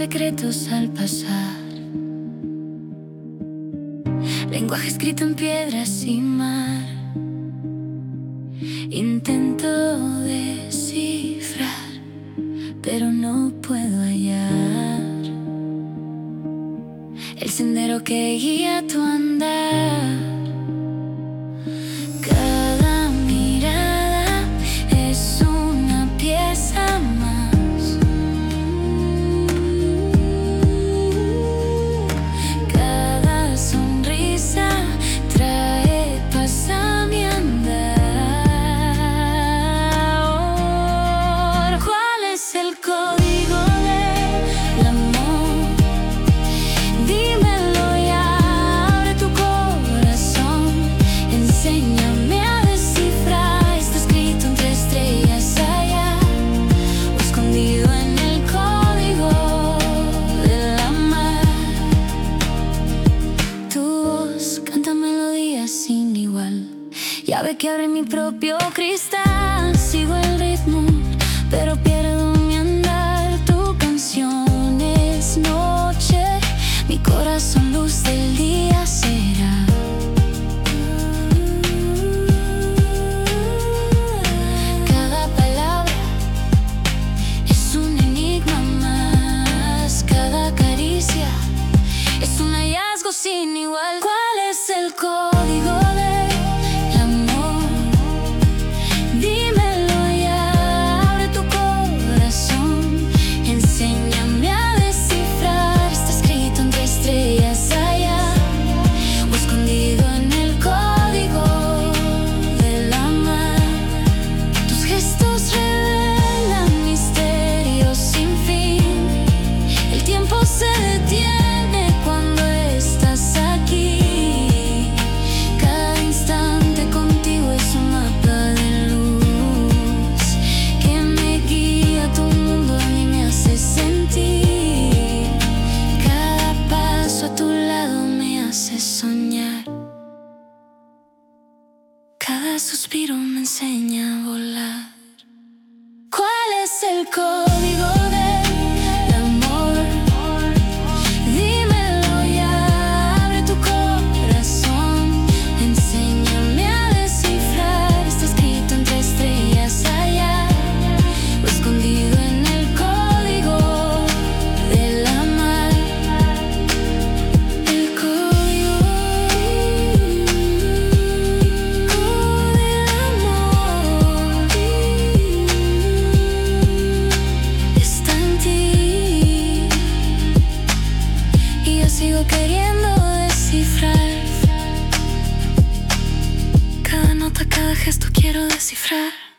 secretos al pasar, lenguaje escrito en piedras y mar. Intento descifrar, pero no puedo hallar el sendero que guía tu andar. Cada mirada es una pieza más, cada sonrisa trae paz a mi andar. ¿Cuál es el código del amor? Dímelo ya, abre tu corazón, enséñame a descifrar. Está escrito entre estrellas allá, o escondido en el código del amar. Tu voz canta melodías sin igual, llave que abre mi propio cristal. Sigo el ritmo, pero pierdo mi andar. Tu canción es noche, mi corazón luz del día será. Cada palabra es un enigma más, cada caricia es un hallazgo sin igual. ¿Cuál es el código del amor? Dímelo ya, abre tu corazón, enséñame a descifrar. Está escrito entre estrellas allá, o escondido en el código del amar. Tus gestos revelan misterios sin fin. El tiempo se detiene cuando estás aquí. Cada instante contigo es un mapa de luz que me guía. Tu mundo a mí me hace sentir. Cada paso a tu lado me hace soñar. Cada suspiro me enseña a volar. ¿Cuál es el código del amor? Dímelo ya, abre tu corazón, enséñame a descifrar. Está escrito entre estrellas allá, o escondido en el código del amar. El código del amor está en ti, y yo sigo queriendo descifrar. Cada nota, cada gesto quiero descifrar.